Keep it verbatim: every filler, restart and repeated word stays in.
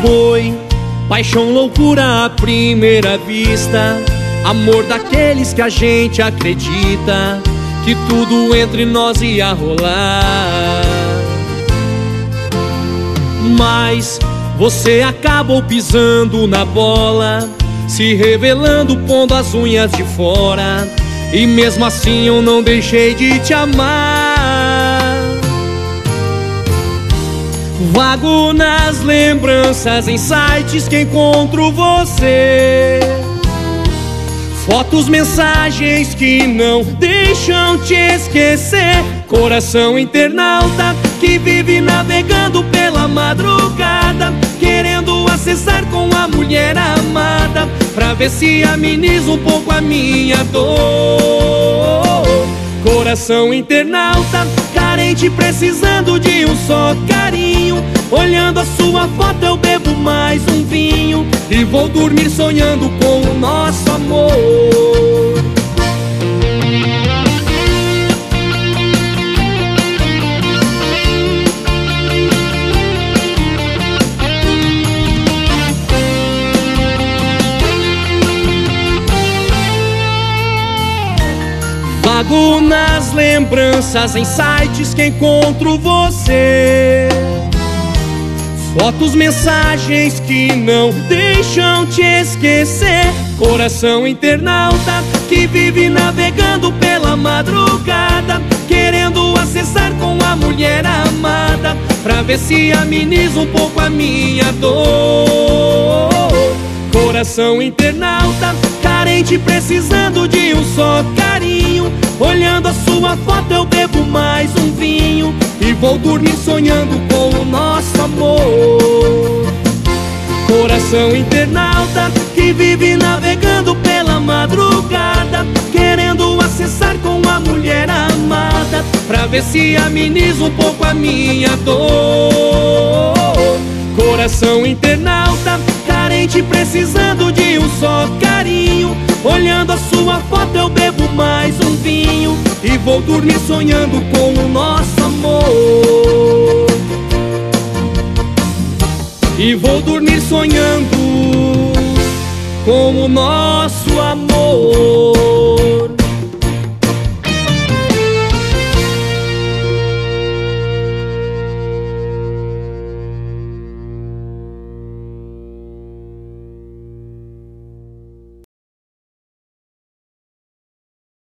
foi paixão, loucura à primeira vista, amor daqueles que a gente acredita que tudo entre nós ia rolar. Mas você acabou pisando na bola, se revelando, pondo as unhas de fora, e mesmo assim eu não deixei de te amar. Vago nas lembranças, em sites que encontro você, fotos, mensagens que não deixam te esquecer. Coração internauta que vive navegando pela madrugada, querendo acessar com a mulher amada, pra ver se ameniza um pouco a minha dor. Coração internauta carente, precisando de um só carinho, olhando a sua foto eu bebo mais um vinho e vou dormir sonhando com o nosso amor. Vago nas lembranças, em sites que encontro você, fotos, mensagens que não deixam te esquecer. Coração internauta que vive navegando pela madrugada, querendo acessar com a mulher amada, pra ver se ameniza um pouco a minha dor. Coração internauta carente, precisando de um só carinho, olhando a sua foto eu bebo mais um vinho e vou dormir sonhando com o nosso amor. Coração internauta que vive navegando pela madrugada, querendo acessar com a mulher amada, pra ver se ameniza um pouco a minha dor. Coração internauta carente, precisando de um só carinho, olhando a sua foto eu bebo mais um vinho e vou dormir sonhando com o nosso amor. E vou dormir sonhando com o nosso amor.